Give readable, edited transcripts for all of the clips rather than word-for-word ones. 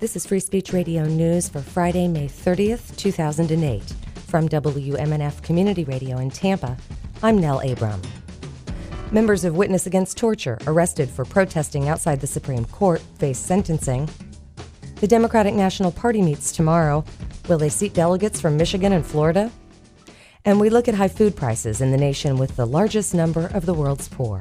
This is Free Speech Radio News for Friday, May 30th, 2008. From WMNF Community Radio in Tampa, I'm Nell Abram. Members of Witness Against Torture arrested for protesting outside the Supreme Court face sentencing. The Democratic National Party meets tomorrow. Will they seat delegates from Michigan and Florida? And we look at high food prices in the nation with the largest number of the world's poor.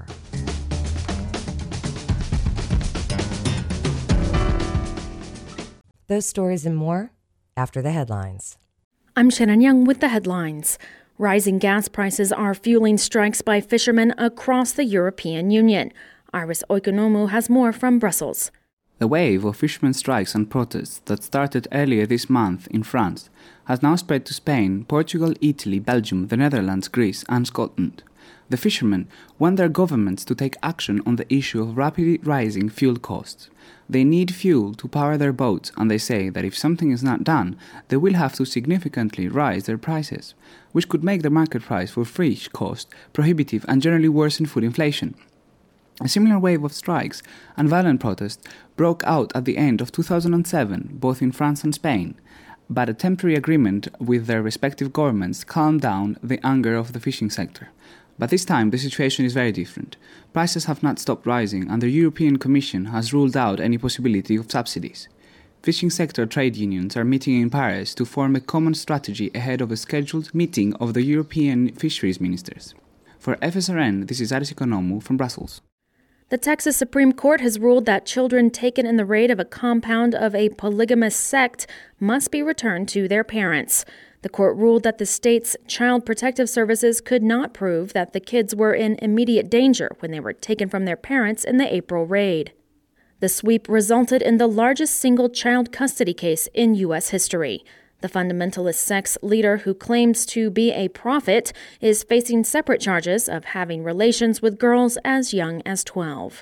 Those stories and more after the headlines. I'm Shannon Young with the headlines. Rising gas prices are fueling strikes by fishermen across the European Union. Iris Oikonomou has more from Brussels. The wave of fishermen strikes and protests that started earlier this month in France has now spread to Spain, Portugal, Italy, Belgium, the Netherlands, Greece and Scotland. The fishermen want their governments to take action on the issue of rapidly rising fuel costs. They need fuel to power their boats, and they say that if something is not done, they will have to significantly rise their prices, which could make the market price for fish cost prohibitive and generally worsen food inflation. A similar wave of strikes and violent protests broke out at the end of 2007, both in France and Spain, but a temporary agreement with their respective governments calmed down the anger of the fishing sector. But this time, the situation is very different. Prices have not stopped rising, and the European Commission has ruled out any possibility of subsidies. Fishing sector trade unions are meeting in Paris to form a common strategy ahead of a scheduled meeting of the European fisheries ministers. For FSRN, this is Iris Oikonomou from Brussels. The Texas Supreme Court has ruled that children taken in the raid of a compound of a polygamous sect must be returned to their parents. The court ruled that the state's Child Protective Services could not prove that the kids were in immediate danger when they were taken from their parents in the April raid. The sweep resulted in the largest single child custody case in U.S. history. The fundamentalist sect's leader, who claims to be a prophet, is facing separate charges of having relations with girls as young as 12.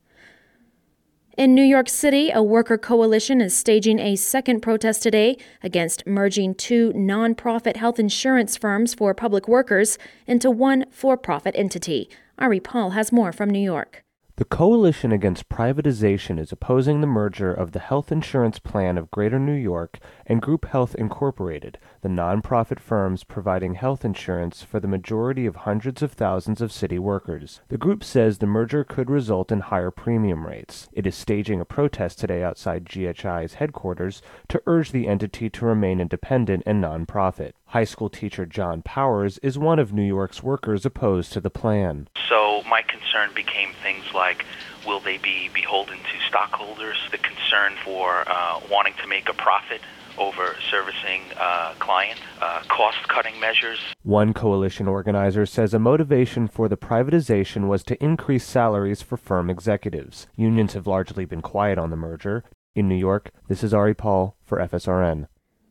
In New York City, a worker coalition is staging a second protest today against merging two nonprofit health insurance firms for public workers into one for-profit entity. Ari Paul has more from New York. The Coalition Against Privatization is opposing the merger of the health insurance plan of Greater New York and Group Health Incorporated, the nonprofit firms providing health insurance for the majority of hundreds of thousands of city workers. The group says the merger could result in higher premium rates. It is staging a protest today outside GHI's headquarters to urge the entity to remain independent and nonprofit. High school teacher John Powers is one of New York's workers opposed to the plan. So my concern became things like, will they be beholden to stockholders? The concern for wanting to make a profit over servicing client, cost-cutting measures. One coalition organizer says a motivation for the privatization was to increase salaries for firm executives. Unions have largely been quiet on the merger. In New York, this is Ari Paul for FSRN.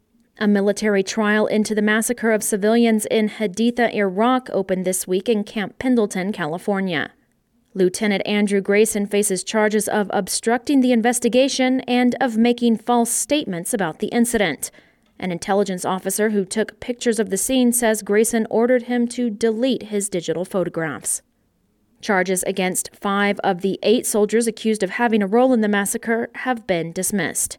A military trial into the massacre of civilians in Haditha, Iraq, opened this week in Camp Pendleton, California. Lieutenant Andrew Grayson faces charges of obstructing the investigation and of making false statements about the incident. An intelligence officer who took pictures of the scene says Grayson ordered him to delete his digital photographs. Charges against 5 of the 8 soldiers accused of having a role in the massacre have been dismissed.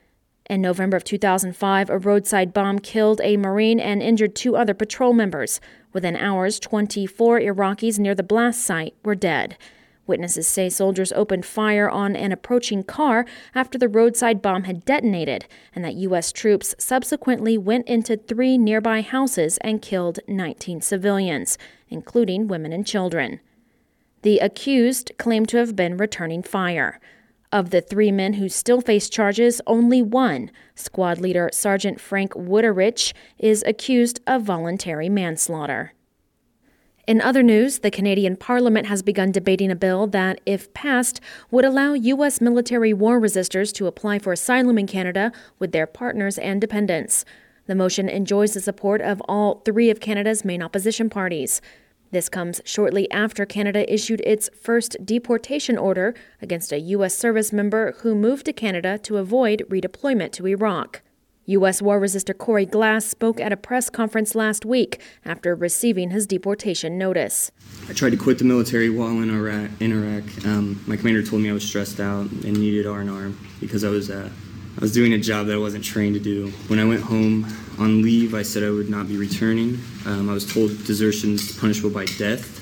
In November of 2005, a roadside bomb killed a Marine and injured 2 other patrol members. Within hours, 24 Iraqis near the blast site were dead. Witnesses say soldiers opened fire on an approaching car after the roadside bomb had detonated, and that U.S. troops subsequently went into 3 nearby houses and killed 19 civilians, including women and children. The accused claimed to have been returning fire. Of the 3 men who still face charges, only one, squad leader Sergeant Frank Wooderich, is accused of voluntary manslaughter. In other news, the Canadian Parliament has begun debating a bill that, if passed, would allow U.S. military war resistors to apply for asylum in Canada with their partners and dependents. The motion enjoys the support of all 3 of Canada's main opposition parties. This comes shortly after Canada issued its first deportation order against a U.S. service member who moved to Canada to avoid redeployment to Iraq. U.S. war resistor Corey Glass spoke at a press conference last week after receiving his deportation notice. I tried to quit the military while in Iraq. My commander told me I was stressed out and needed R&R because I was I was doing a job that I wasn't trained to do. When I went home on leave, I said I would not be returning. I was told desertion is punishable by death.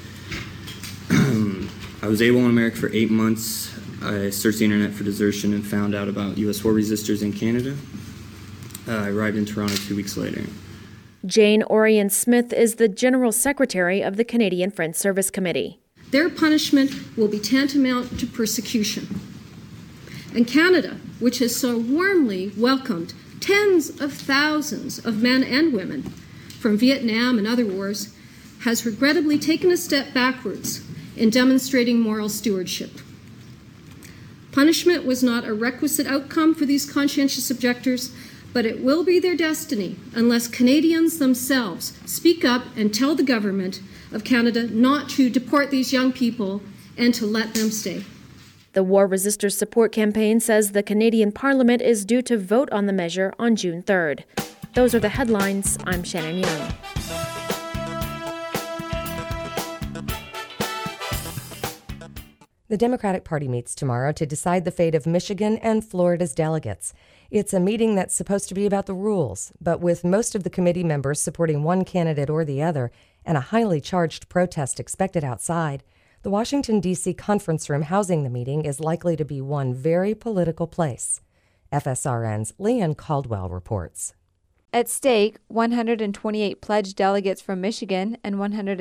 I was AWOL in America for 8 months. I searched the internet for desertion and found out about U.S. war resistors in Canada. I arrived in Toronto 2 weeks later. Jane Orion Smith is the General Secretary of the Canadian Friends Service Committee. Their punishment will be tantamount to persecution. And Canada, which has so warmly welcomed tens of thousands of men and women from Vietnam and other wars, has regrettably taken a step backwards in demonstrating moral stewardship. Punishment was not a requisite outcome for these conscientious objectors, but it will be their destiny unless Canadians themselves speak up and tell the government of Canada not to deport these young people and to let them stay. The War Resisters Support Campaign says the Canadian Parliament is due to vote on the measure on June 3rd. Those are the headlines. I'm Shannon Young. The Democratic Party meets tomorrow to decide the fate of Michigan and Florida's delegates. It's a meeting that's supposed to be about the rules, but with most of the committee members supporting one candidate or the other and a highly charged protest expected outside, the Washington, D.C. conference room housing the meeting is likely to be one very political place. FSRN's Leanne Caldwell reports. At stake, 128 pledged delegates from Michigan and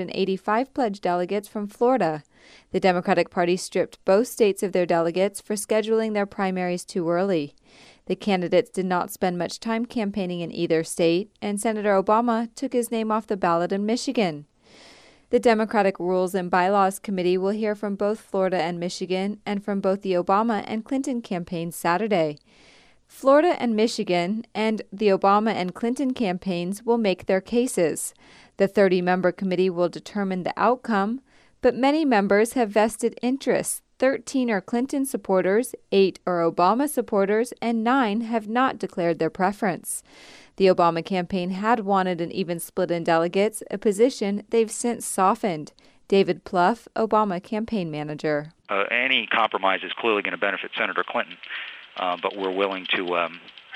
185 pledged delegates from Florida. The Democratic Party stripped both states of their delegates for scheduling their primaries too early. The candidates did not spend much time campaigning in either state, and Senator Obama took his name off the ballot in Michigan. The Democratic Rules and Bylaws Committee will hear from both Florida and Michigan and from both the Obama and Clinton campaigns Saturday. Florida and Michigan and the Obama and Clinton campaigns will make their cases. The 30-member committee will determine the outcome, but many members have vested interests. 13 are Clinton supporters, 8 are Obama supporters, and 9 have not declared their preference. The Obama campaign had wanted an even split in delegates, a position they've since softened. David Plouffe, Obama campaign manager. Any compromise is clearly going to benefit Senator Clinton, but we're willing to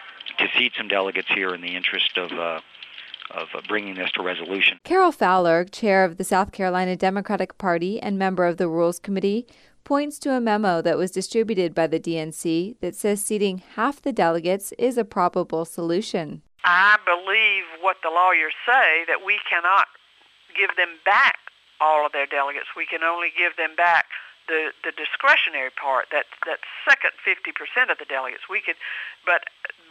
seat some delegates here in the interest of bringing this to resolution. Carol Fowler, chair of the South Carolina Democratic Party and member of the Rules Committee, points to a memo that was distributed by the DNC that says seating half the delegates is a probable solution. I believe what the lawyers say, that we cannot give them back all of their delegates. We can only give them back the discretionary part, that second 50% of the delegates. We could, but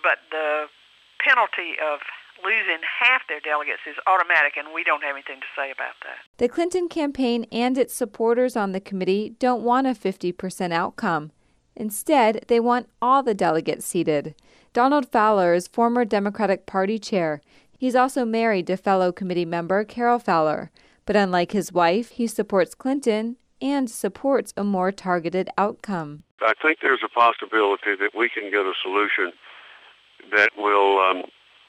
the penalty of losing half their delegates is automatic, and we don't have anything to say about that. The Clinton campaign and its supporters on the committee don't want a 50% outcome. Instead, they want all the delegates seated. Donald Fowler is former Democratic Party chair. He's also married to fellow committee member Carol Fowler. But unlike his wife, he supports Clinton and supports a more targeted outcome. I think there's a possibility that we can get a solution that will,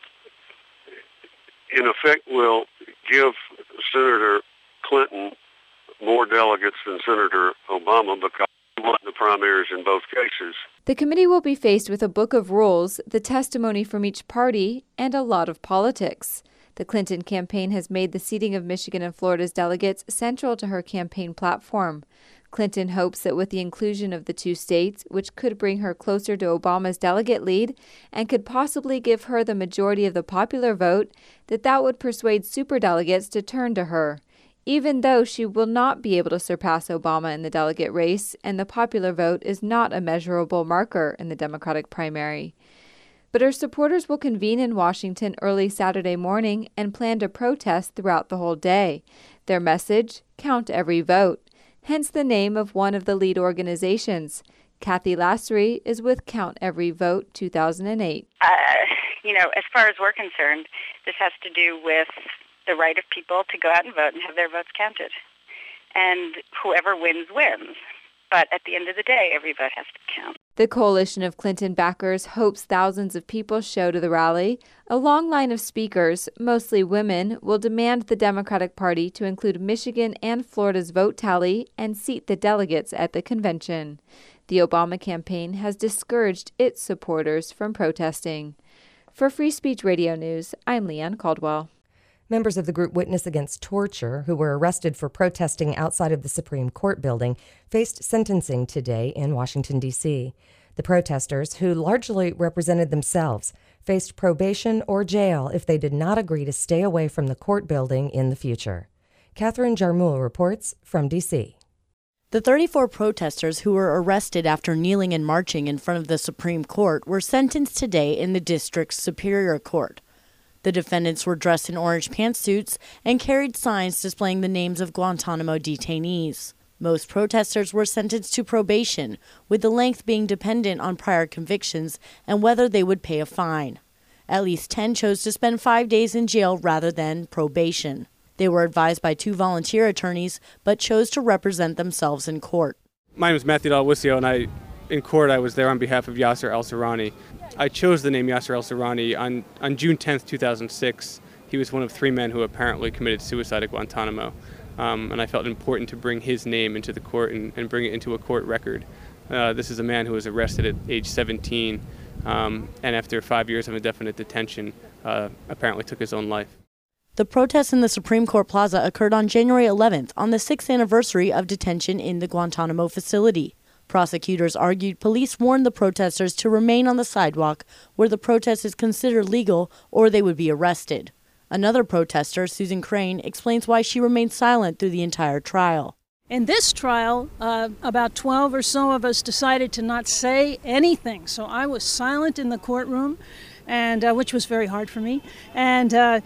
in effect, will give Senator Clinton more delegates than Senator Obama, because we want the primaries in both cases. The committee will be faced with a book of rules, the testimony from each party, and a lot of politics. The Clinton campaign has made the seating of Michigan and Florida's delegates central to her campaign platform. Clinton hopes that with the inclusion of the two states, which could bring her closer to Obama's delegate lead and could possibly give her the majority of the popular vote, that would persuade superdelegates to turn to her. Even though she will not be able to surpass Obama in the delegate race, and the popular vote is not a measurable marker in the Democratic primary. But her supporters will convene in Washington early Saturday morning and plan to protest throughout the whole day. Their message, count every vote, hence the name of one of the lead organizations. Kathy Lassery is with Count Every Vote 2008. As far as we're concerned, this has to do with the right of people to go out and vote and have their votes counted. And whoever wins, wins. But at the end of the day, every vote has to count. The coalition of Clinton backers hopes thousands of people show to the rally. A long line of speakers, mostly women, will demand the Democratic Party to include Michigan and Florida's vote tally and seat the delegates at the convention. The Obama campaign has discouraged its supporters from protesting. For Free Speech Radio News, I'm Leanne Caldwell. Members of the group Witness Against Torture, who were arrested for protesting outside of the Supreme Court building, faced sentencing today in Washington, D.C. The protesters, who largely represented themselves, faced probation or jail if they did not agree to stay away from the court building in the future. Catherine Jarmul reports from D.C. The 34 protesters who were arrested after kneeling and marching in front of the Supreme Court were sentenced today in the district's Superior Court. The defendants were dressed in orange pantsuits and carried signs displaying the names of Guantanamo detainees. Most protesters were sentenced to probation, with the length being dependent on prior convictions and whether they would pay a fine. At least 10 chose to spend 5 days in jail rather than probation. They were advised by 2 volunteer attorneys, but chose to represent themselves in court. My name is Matthew Dalwisio, and in court I was there on behalf of Yasser al-Serrani. I chose the name Yasser al-Serrani on June 10th, 2006. He was one of 3 men who apparently committed suicide at Guantanamo, and I felt it important to bring his name into the court and bring it into a court record. This is a man who was arrested at age 17, and after 5 years of indefinite detention, apparently took his own life. The protests in the Supreme Court Plaza occurred on January 11th, on the 6th anniversary of detention in the Guantanamo facility. Prosecutors argued police warned the protesters to remain on the sidewalk where the protest is considered legal or they would be arrested. Another protester, Susan Crane, explains why she remained silent through the entire trial. In this trial, about 12 or so of us decided to not say anything, so I was silent in the courtroom, and which was very hard for me. And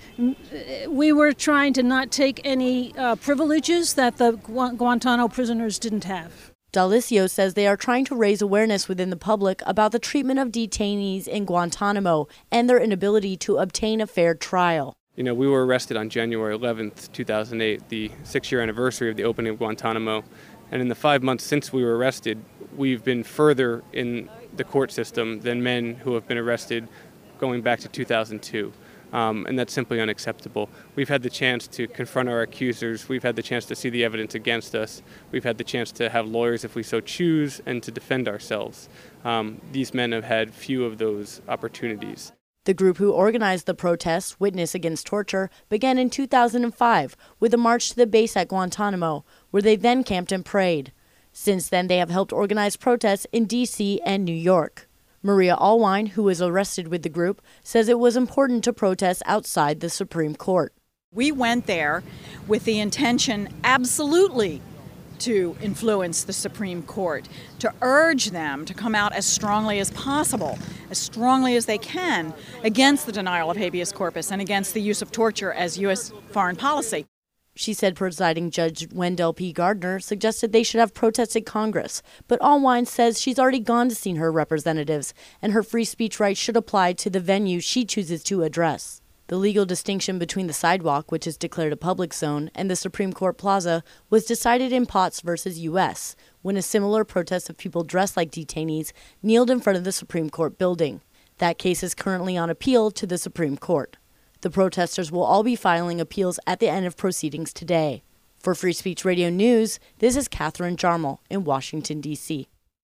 we were trying to not take any privileges that the Guantanamo prisoners didn't have. Dalwisio says they are trying to raise awareness within the public about the treatment of detainees in Guantanamo and their inability to obtain a fair trial. You know, we were arrested on January 11th, 2008, the 6-year anniversary of the opening of Guantanamo. And in the 5 months since we were arrested, we've been further in the court system than men who have been arrested going back to 2002. And that's simply unacceptable. We've had the chance to confront our accusers. We've had the chance to see the evidence against us. We've had the chance to have lawyers if we so choose and to defend ourselves. These men have had few of those opportunities. The group who organized the protests, Witness Against Torture, began in 2005 with a march to the base at Guantanamo, where they then camped and prayed. Since then, they have helped organize protests in D.C. and New York. Maria Allwine, who was arrested with the group, says it was important to protest outside the Supreme Court. We went there with the intention absolutely to influence the Supreme Court, to urge them to come out as strongly as possible, as strongly as they can, against the denial of habeas corpus and against the use of torture as U.S. foreign policy. She said presiding Judge Wendell P. Gardner suggested they should have protested Congress, but Allwine says she's already gone to see her representatives, and her free speech rights should apply to the venue she chooses to address. The legal distinction between the sidewalk, which is declared a public zone, and the Supreme Court Plaza was decided in Potts versus U.S., when a similar protest of people dressed like detainees kneeled in front of the Supreme Court building. That case is currently on appeal to the Supreme Court. The protesters will all be filing appeals at the end of proceedings today. For Free Speech Radio News, this is Catherine Jarmel in Washington, D.C.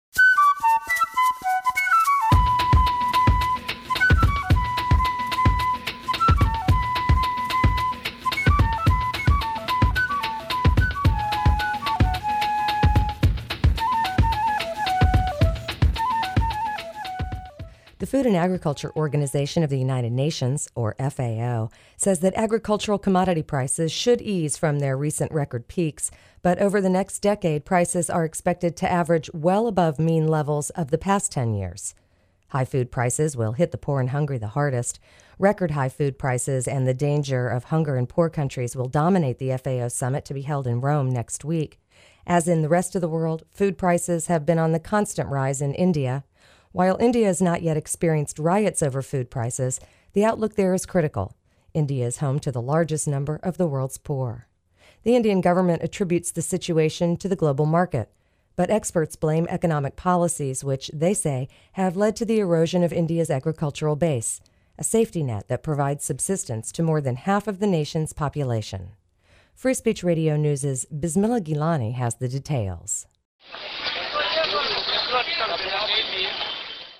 The Food and Agriculture Organization of the United Nations, or FAO, says that agricultural commodity prices should ease from their recent record peaks, but over the next decade, prices are expected to average well above mean levels of the past 10 years. High food prices will hit the poor and hungry the hardest. Record high food prices and the danger of hunger in poor countries will dominate the FAO summit to be held in Rome next week. As in the rest of the world, food prices have been on the constant rise in India. While India has not yet experienced riots over food prices, the outlook there is critical. India is home to the largest number of the world's poor. The Indian government attributes the situation to the global market, but experts blame economic policies which, they say, have led to the erosion of India's agricultural base, a safety net that provides subsistence to more than half of the nation's population. Free Speech Radio News' Bismillah Gilani has the details.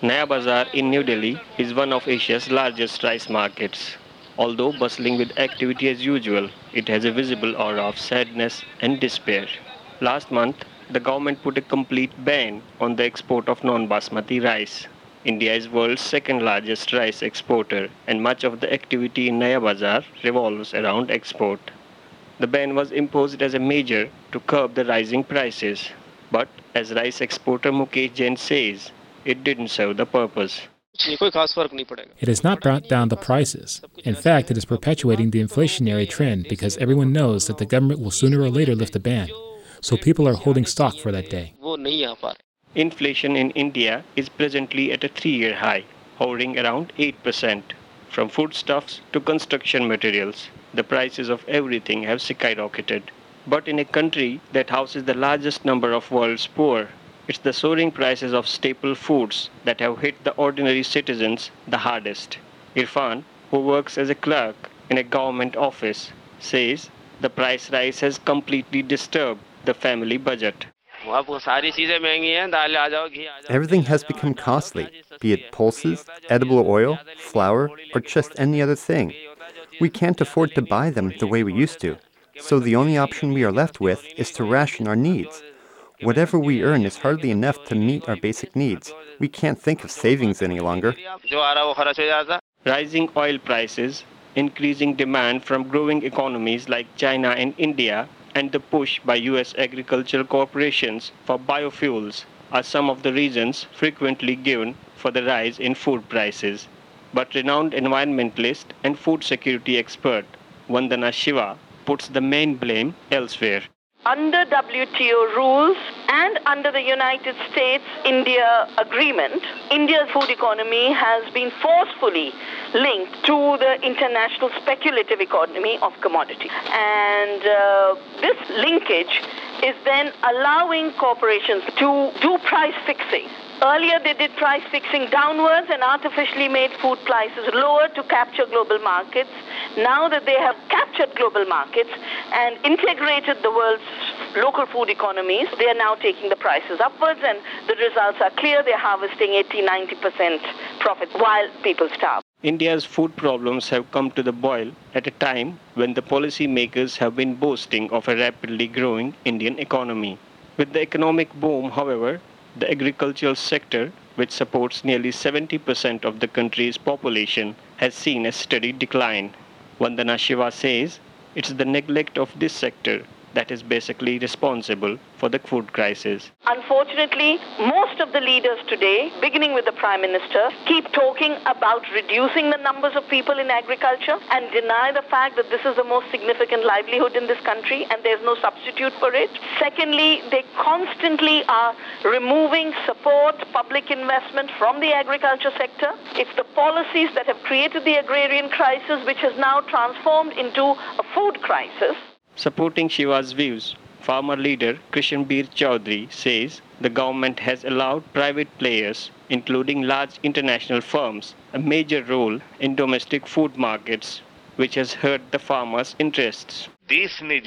Naya Bazaar in New Delhi is one of Asia's largest rice markets. Although bustling with activity as usual, it has a visible aura of sadness and despair. Last month, the government put a complete ban on the export of non-basmati rice. India is world's second largest rice exporter, and much of the activity in Naya Bazaar revolves around export. The ban was imposed as a measure to curb the rising prices. But as rice exporter Mukesh Jain says, it didn't serve the purpose. It has not brought down the prices. In fact, it is perpetuating the inflationary trend because everyone knows that the government will sooner or later lift the ban. So people are holding stock for that day. Inflation in India is presently at a 3-year high, hovering around 8%. From foodstuffs to construction materials, the prices of everything have skyrocketed. But in a country that houses the largest number of world's poor, it's the soaring prices of staple foods that have hit the ordinary citizens the hardest. Irfan, who works as a clerk in a government office, says the price rise has completely disturbed the family budget. Everything has become costly, be it pulses, edible oil, flour, or just any other thing. We can't afford to buy them the way we used to, so the only option we are left with is to ration our needs. Whatever we earn is hardly enough to meet our basic needs. We can't think of savings any longer. Rising oil prices, increasing demand from growing economies like China and India, and the push by U.S. agricultural corporations for biofuels are some of the reasons frequently given for the rise in food prices. But renowned environmentalist and food security expert Vandana Shiva puts the main blame elsewhere. Under WTO rules and under the United States-India agreement, India's food economy has been forcefully linked to the international speculative economy of commodity. And this linkage is then allowing corporations to do price fixing. Earlier, they did price fixing downwards and artificially made food prices lower to capture global markets. Now that they have captured global markets and integrated the world's local food economies, they are now taking the prices upwards, and the results are clear. They're harvesting 80-90% profit while people starve. India's food problems have come to the boil at a time when the policymakers have been boasting of a rapidly growing Indian economy. With the economic boom, however, the agricultural sector, which supports nearly 70% of the country's population, has seen a steady decline. Vandana Shiva says it's the neglect of this sector that is basically responsible for the food crisis. Unfortunately, most of the leaders today, beginning with the Prime Minister, keep talking about reducing the numbers of people in agriculture and deny the fact that this is the most significant livelihood in this country and there's no substitute for it. Secondly, they constantly are removing support, public investment from the agriculture sector. It's the policies that have created the agrarian crisis which has now transformed into a food crisis. Supporting Shiva's views, farmer leader Krishanbir Chaudhary says the government has allowed private players, including large international firms, a major role in domestic food markets, which has hurt the farmers' interests. The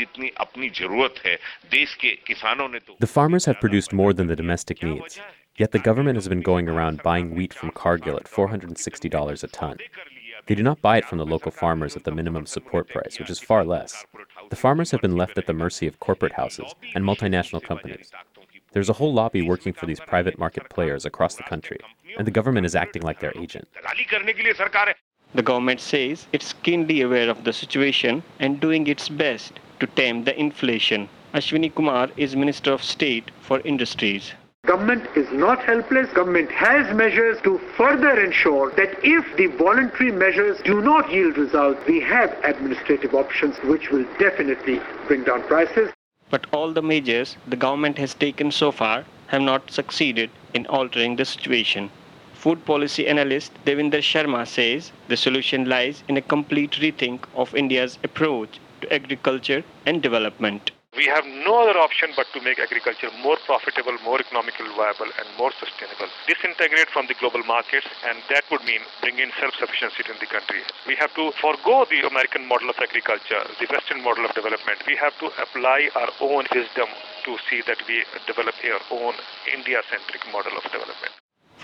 farmers have produced more than the domestic needs, yet the government has been going around buying wheat from Cargill at $460 a ton. They do not buy it from the local farmers at the minimum support price, which is far less. The farmers have been left at the mercy of corporate houses and multinational companies. There's a whole lobby working for these private market players across the country, and the government is acting like their agent. The government says it's keenly aware of the situation and doing its best to tame the inflation. Ashwini Kumar is Minister of State for Industries. Government is not helpless. Government has measures to further ensure that if the voluntary measures do not yield results, we have administrative options which will definitely bring down prices. But all the measures the government has taken so far have not succeeded in altering the situation. Food policy analyst Devinder Sharma says the solution lies in a complete rethink of India's approach to agriculture and development. We have no other option but to make agriculture more profitable, more economically viable, and more sustainable. Disintegrate from the global markets, and that would mean bring in self-sufficiency in the country. We have to forego the American model of agriculture, the Western model of development. We have to apply our own wisdom to see that we develop our own India-centric model of development.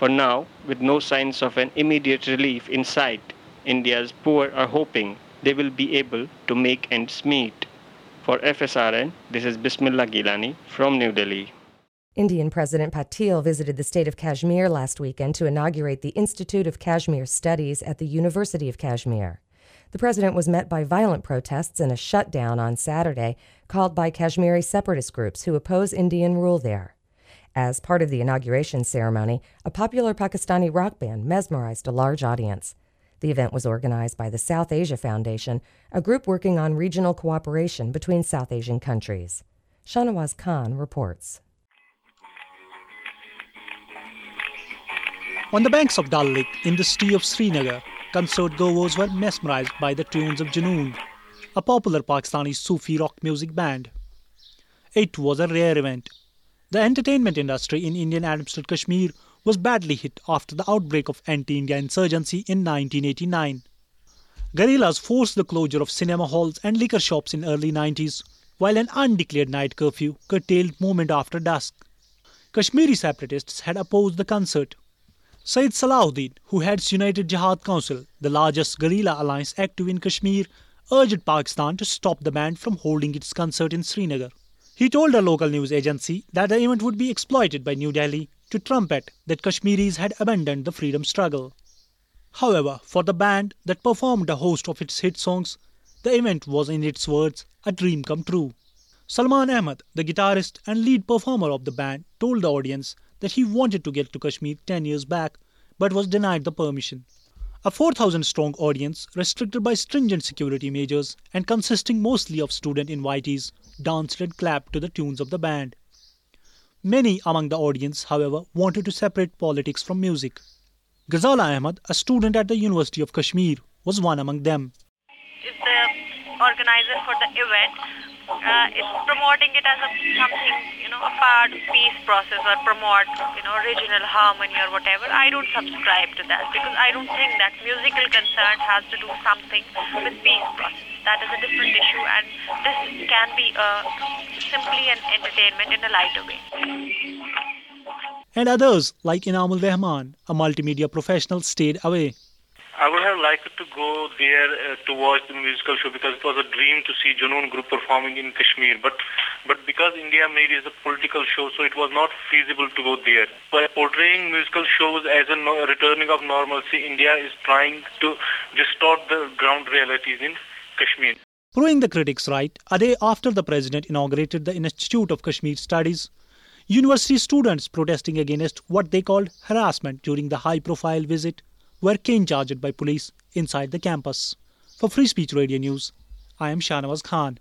For now, with no signs of an immediate relief in sight, India's poor are hoping they will be able to make ends meet. For FSRN, this is Bismillah Gilani from New Delhi. Indian President Patil visited the state of Kashmir last weekend to inaugurate the Institute of Kashmir Studies at the University of Kashmir. The president was met by violent protests and a shutdown on Saturday called by Kashmiri separatist groups who oppose Indian rule there. As part of the inauguration ceremony, a popular Pakistani rock band mesmerized a large audience. The event was organized by the South Asia Foundation, a group working on regional cooperation between South Asian countries. Shahnawaz Khan reports. On the banks of Dal Lake in the city of Srinagar, concert goers were mesmerized by the tunes of Junoon, a popular Pakistani Sufi rock music band. It was a rare event. The entertainment industry in Indian-administered Kashmir was badly hit after the outbreak of anti-India insurgency in 1989. Guerrillas forced the closure of cinema halls and liquor shops in early 90s, while an undeclared night curfew curtailed movement after dusk. Kashmiri separatists had opposed the concert. Sayyid Salahuddin, who heads United Jihad Council, the largest guerrilla alliance active in Kashmir, urged Pakistan to stop the band from holding its concert in Srinagar. He told a local news agency that the event would be exploited by New Delhi to trumpet that Kashmiris had abandoned the freedom struggle. However, for the band that performed a host of its hit songs, the event was, in its words, a dream come true. Salman Ahmad, the guitarist and lead performer of the band, told the audience that he wanted to get to Kashmir 10 years back, but was denied the permission. A 4,000-strong audience, restricted by stringent security measures and consisting mostly of student invitees, danced and clapped to the tunes of the band. Many among the audience, however, wanted to separate politics from music. Ghazala Ahmad, a student at the University of Kashmir, was one among them. If the organizer for the event is promoting it as something, a part of peace process or promote, regional harmony or whatever, I don't subscribe to that because I don't think that musical concern has to do something with peace process. That is a different issue, and this can be simply an entertainment in a lighter way. And others, like Inamul Rahman, a multimedia professional, stayed away. I would have liked to go there to watch the musical show because it was a dream to see Junoon group performing in Kashmir. But because India made it a political show, so it was not feasible to go there. By portraying musical shows as a returning of normalcy, India is trying to distort the ground realities in Kashmir. Proving the critics right, a day after the president inaugurated the Institute of Kashmir Studies, university students protesting against what they called harassment during the high-profile visit were cane-charged by police inside the campus. For Free Speech Radio News, I am Shahnawaz Khan.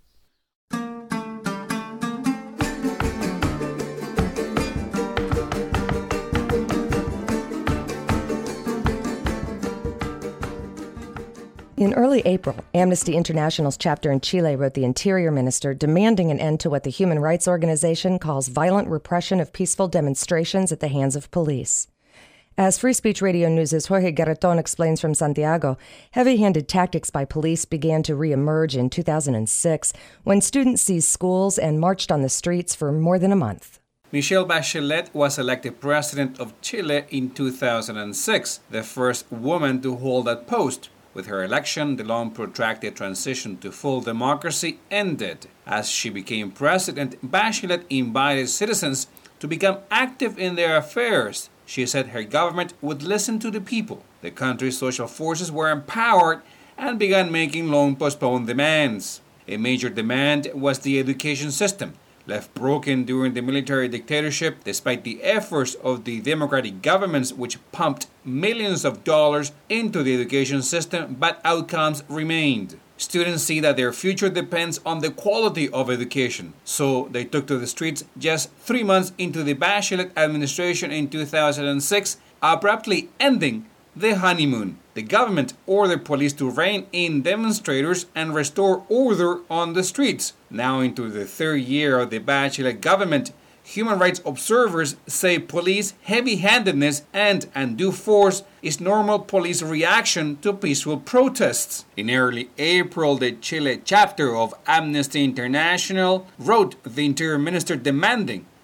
In early April, Amnesty International's chapter in Chile wrote the Interior Minister demanding an end to what the human rights organization calls violent repression of peaceful demonstrations at the hands of police. As Free Speech Radio News' Jorge Garreton explains from Santiago, heavy-handed tactics by police began to re-emerge in 2006 when students seized schools and marched on the streets for more than a month. Michelle Bachelet was elected president of Chile in 2006, the first woman to hold that post. With her election, the long protracted transition to full democracy ended. As she became president, Bachelet invited citizens to become active in their affairs. She said her government would listen to the people. The country's social forces were empowered and began making long postponed demands. A major demand was the education system. Left broken during the military dictatorship, despite the efforts of the democratic governments which pumped millions of dollars into the education system, but outcomes remained. Students see that their future depends on the quality of education, so they took to the streets just 3 months into the Bachelet administration in 2006, abruptly ending the honeymoon. The government ordered police to rein in demonstrators and restore order on the streets. Now into the third year of the Bachelet government, human rights observers say police heavy-handedness and undue force is normal police reaction to peaceful protests. In early April, the Chile chapter of Amnesty International wrote the Interior Minister demanding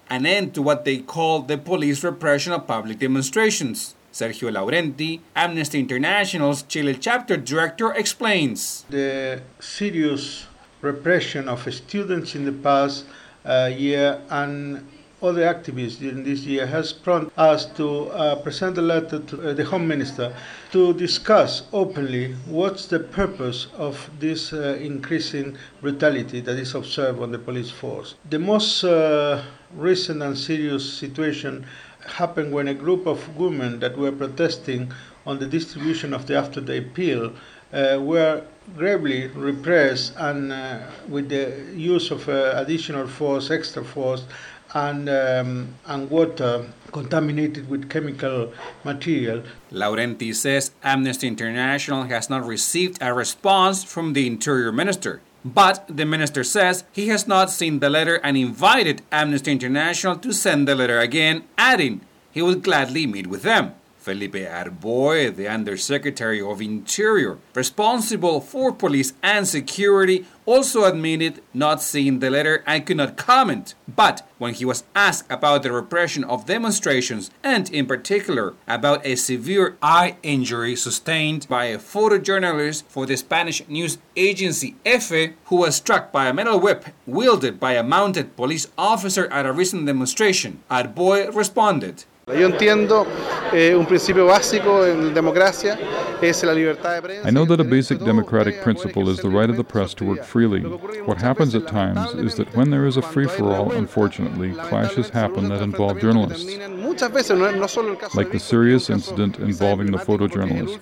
an end to what they call the police repression of public demonstrations. Sergio Laurenti, Amnesty International's Chile chapter director, explains. The serious repression of students in the past year and other activists during this year has prompted us to present a letter to the Home Minister to discuss openly what's the purpose of this increasing brutality that is observed on the police force. The most recent and serious situation happened when a group of women that were protesting on the distribution of the after-day pill were gravely repressed and with the use of additional force, extra force, and water contaminated with chemical material. Laurenti says Amnesty International has not received a response from the Interior Minister. But the minister says he has not seen the letter and invited Amnesty International to send the letter again, adding he will gladly meet with them. Felipe Arboe, the Undersecretary of Interior, responsible for police and security, also admitted not seeing the letter and could not comment. But when he was asked about the repression of demonstrations and in particular about a severe eye injury sustained by a photojournalist for the Spanish news agency EFE, who was struck by a metal whip wielded by a mounted police officer at a recent demonstration, Arboe responded. Yo entiendo un principio básico en democracia es la libertad de prensa. I know that a basic democratic principle is the right of the press to work freely. What happens at times is that when there is a free-for-all, unfortunately, clashes happen that involve journalists. Like the serious incident involving the photojournalist.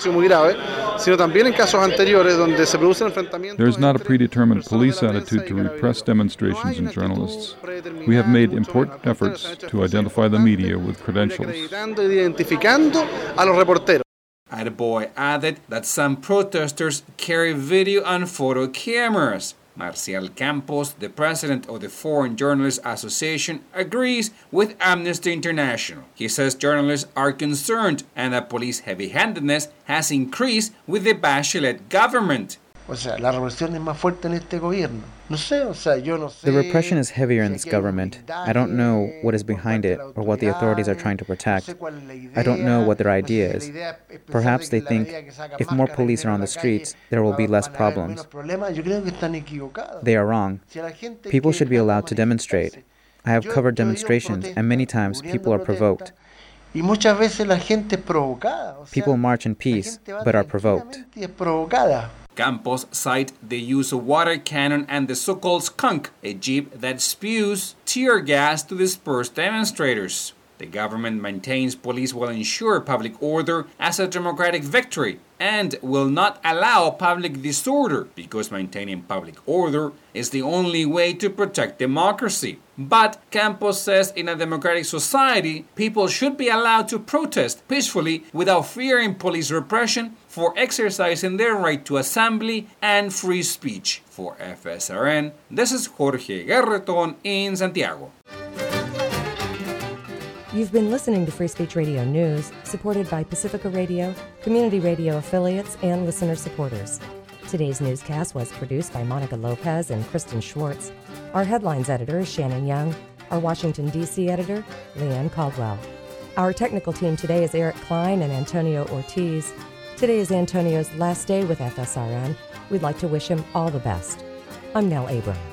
There is not a predetermined police attitude to repress demonstrations and journalists. We have made important efforts to identify the media with credentials. Arboe added that some protesters carry video and photo cameras. Marcial Campos, the president of the Foreign Journalists Association, agrees with Amnesty International. He says journalists are concerned and that police heavy-handedness has increased with the Bachelet government. The repression is heavier in this government. I don't know what is behind it or what the authorities are trying to protect. I don't know what their idea is. Perhaps they think if more police are on the streets, there will be less problems. They are wrong. People should be allowed to demonstrate. I have covered demonstrations, and many times people are provoked. People march in peace, but are provoked. Campos cite the use of water cannon and the so-called skunk, a jeep that spews tear gas to disperse demonstrators. The government maintains police will ensure public order as a democratic victory and will not allow public disorder because maintaining public order is the only way to protect democracy. But Campos says in a democratic society, people should be allowed to protest peacefully without fearing police repression for exercising their right to assembly and free speech. For FSRN, this is Jorge Guerreton in Santiago. You've been listening to Free Speech Radio News, supported by Pacifica Radio, community radio affiliates, and listener supporters. Today's newscast was produced by Monica Lopez and Kristen Schwartz. Our headlines editor is Shannon Young. Our Washington, D.C. editor, Leanne Caldwell. Our technical team today is Eric Klein and Antonio Ortiz. Today is Antonio's last day with FSRN. We'd like to wish him all the best. I'm Nell Abram.